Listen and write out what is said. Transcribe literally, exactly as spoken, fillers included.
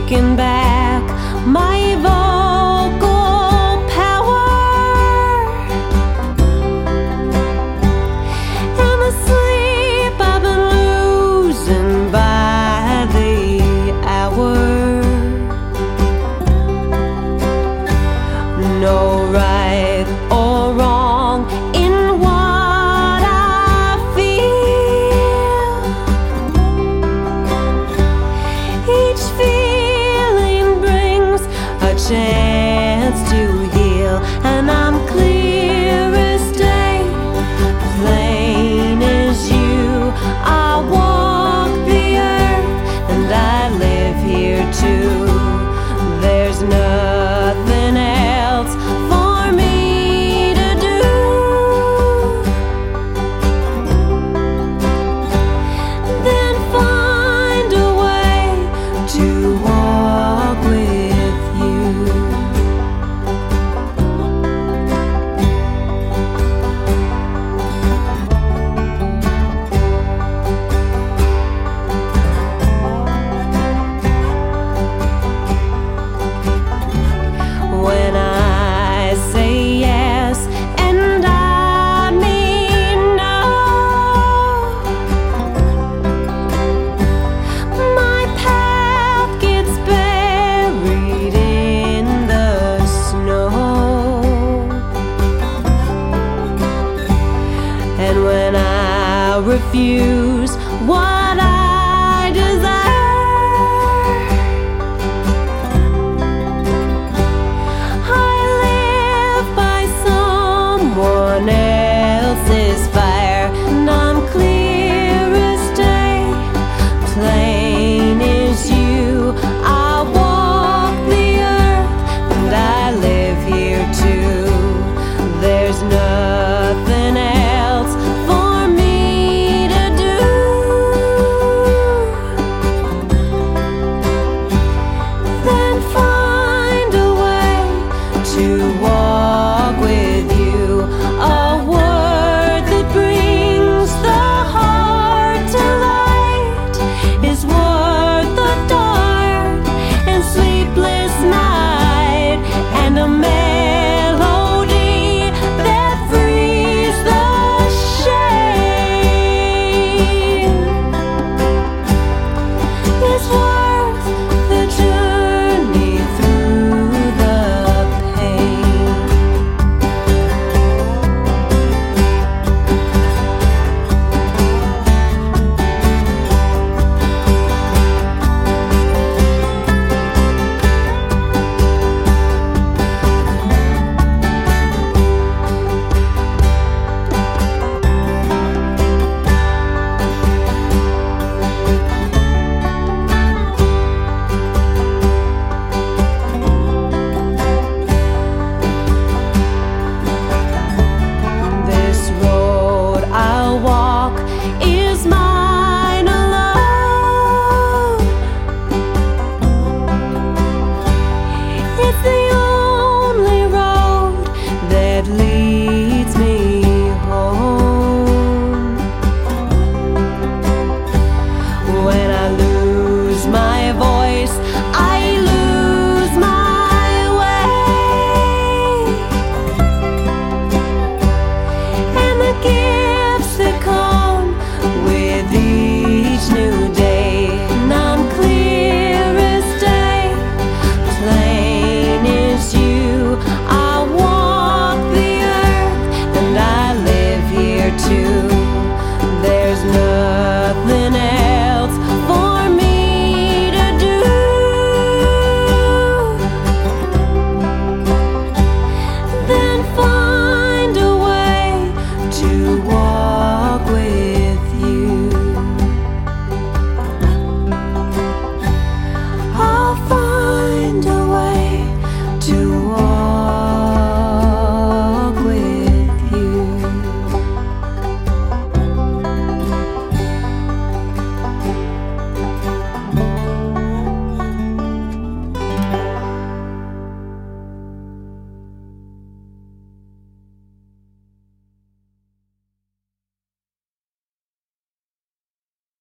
taking back my vocal power, and the sleep I've been losing by the hour. No right or wrong in what I feel. Each feeling brings a chance to heal, and I'm clear as day, plain as you. I walk the earth and I live here too. There's nothing else for me to do than find a way to walk with you. When I say yes and I mean no, my path gets buried in the snow. And when I refuse what I desire, someone else's fire, and I'm clear as day, plain as you. I walk the earth and I live here too. There's nothing else for me to do than find a way to walk with you. A word that brings the heart to light is worth a dark and sleepless night, and a melody that frees the shame is worth